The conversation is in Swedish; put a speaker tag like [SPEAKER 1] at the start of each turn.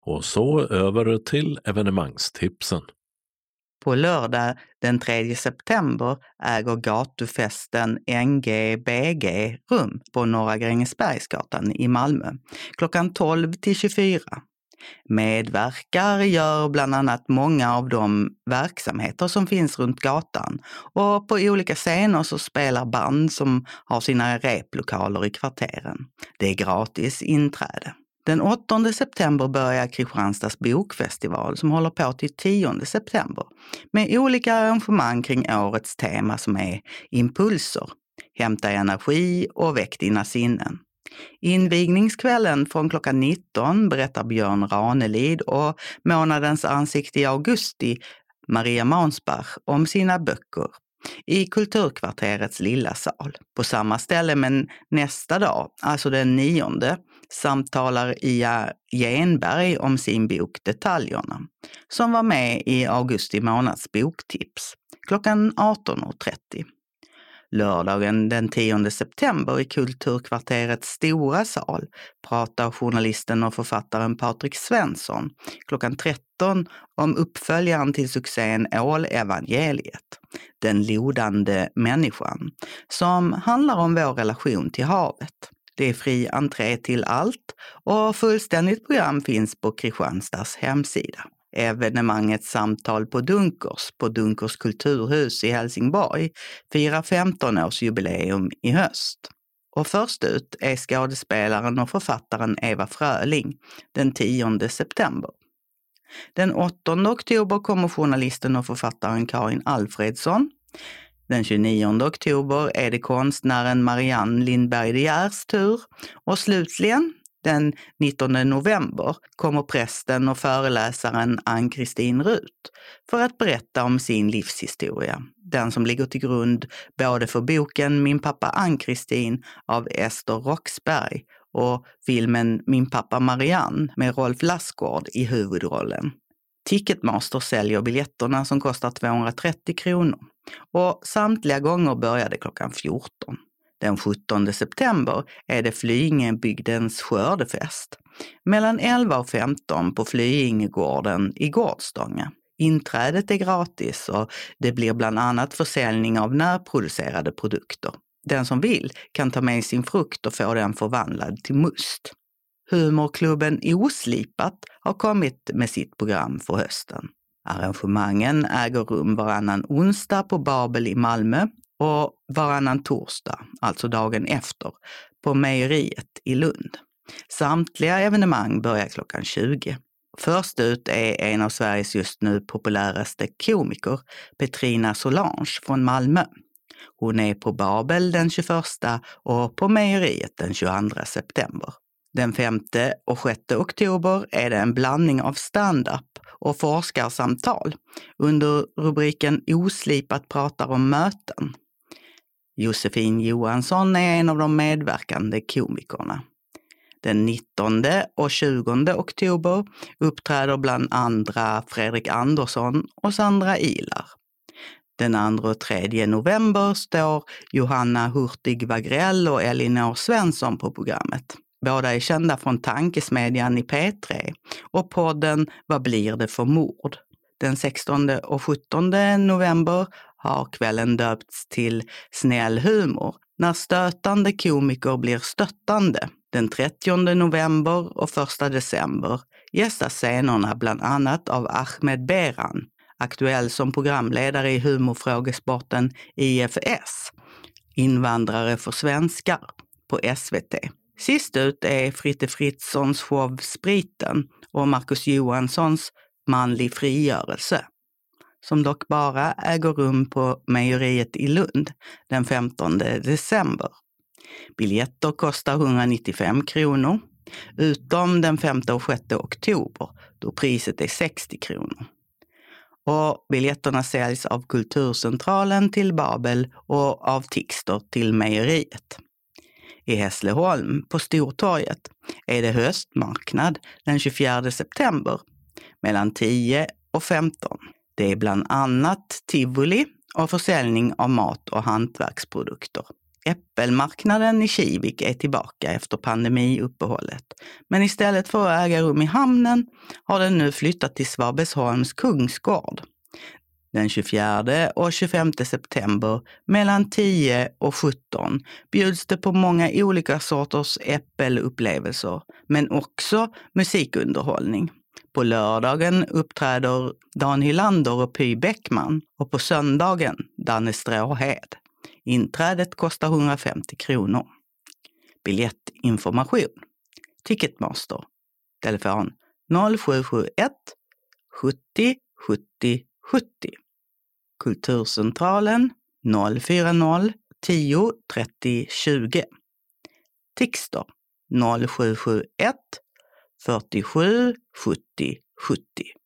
[SPEAKER 1] Och så över till evenemangstipsen.
[SPEAKER 2] På lördag den 3 september äger gatufesten NGBG rum på Norra Grängesbergsgatan i Malmö klockan 12 till 24. Medverkar gör bland annat många av de verksamheter som finns runt gatan och på olika scener så spelar band som har sina replokaler i kvarteren. Det är gratis inträde. Den 8 september börjar Kristianstads bokfestival som håller på till 10 september med olika arrangemang kring årets tema som är impulser, hämta energi och väck dina sinnen. Invigningskvällen från klockan 19 berättar Björn Ranelid och månadens ansikte i augusti, Maria Mansbach, om sina böcker i Kulturkvarterets lilla sal. På samma ställe men nästa dag, alltså den 9, samtalar Ia Genberg om sin bok Detaljerna, som var med i augusti månads boktips, klockan 18.30. Lördagen den 10 september i Kulturkvarterets stora sal pratar journalisten och författaren Patrik Svensson klockan 13 om uppföljaren till succén Ålevangeliet, Den lodande människan, som handlar om vår relation till havet. Det är fri entré till allt och fullständigt program finns på Kristianstads hemsida. Evenemanget Samtal på Dunkers kulturhus i Helsingborg firar 15-årsjubileum i höst. Och först ut är skådespelaren och författaren Eva Fröling den 10 september. Den 8 oktober kommer journalisten och författaren Karin Alfredsson. Den 29 oktober är det konstnären Marianne Lindberg de Geers tur och slutligen den 19 november kommer prästen och föreläsaren Ann-Kristin Ruth för att berätta om sin livshistoria. Den som ligger till grund både för boken Min pappa Ann-Kristin av Ester Roxberg och filmen Min pappa Marianne med Rolf Lassgård i huvudrollen. Ticketmaster säljer biljetterna som kostar 230 kronor och samtliga gånger börjar det klockan 14. Den 17 september är det Flyingebygdens skördefest mellan 11 och 15 på Flyingegården i Gårdstånga. Inträdet är gratis och det blir bland annat försäljning av närproducerade produkter. Den som vill kan ta med sin frukt och få den förvandlad till must. Humorklubben Oslipat har kommit med sitt program för hösten. Arrangemangen äger rum varannan onsdag på Babel i Malmö och varannan torsdag, alltså dagen efter, på Mejeriet i Lund. Samtliga evenemang börjar klockan 20. Först ut är en av Sveriges just nu populäraste komiker, Petrina Solange från Malmö. Hon är på Babel den 21 och på Mejeriet den 22 september. Den 5 och 6 oktober är det en blandning av stand-up och forskarsamtal under rubriken Oslipat pratar om möten. Josefin Johansson är en av de medverkande komikerna. Den 19 och 20 oktober uppträder bland andra Fredrik Andersson och Sandra Ilar. Den 2 och 3 november står Johanna Hurtig Wagrell och Elinor Svensson på programmet. Båda är kända från Tankesmedjan i P3 och podden Vad blir det för mord? Den 16 och 17 november har kvällen döpts till Snäll humor när stötande komiker blir stöttande. Den 30 november och 1 december gästas scenerna bland annat av Ahmed Beran, aktuell som programledare i humorfrågesporten IFS, Invandrare för svenskar, på SVT. Sist ut är Fritte Fritzons show Spriten och Marcus Johanssons Manlig frigörelse, som dock bara äger rum på Mejeriet i Lund den 15 december. Biljetter kostar 195 kronor, utom den 5 och 6 oktober då priset är 60 kronor. Och biljetterna säljs av Kulturcentralen till Babel och av Tixter till Mejeriet. I Hässleholm på Stortorget är det höstmarknad den 24 september mellan 10 och 15. Det är bland annat tivoli och försäljning av mat- och hantverksprodukter. Äppelmarknaden i Kivik är tillbaka efter pandemiuppehållet. Men istället för att äga rum i hamnen har den nu flyttat till Svarbesholms Kungsgård. Den 24 och 25 september mellan 10 och 17 bjuds det på många olika sorters äppelupplevelser, men också musikunderhållning. På lördagen uppträder Dan Hylander och Py Bäckman och på söndagen Danne Stråhed. Inträdet kostar 150 kronor. Biljettinformation. Ticketmaster. Telefon 0771 70 70 70. Kulturcentralen 040 10 30 20. Tixter 0771 47 70 70.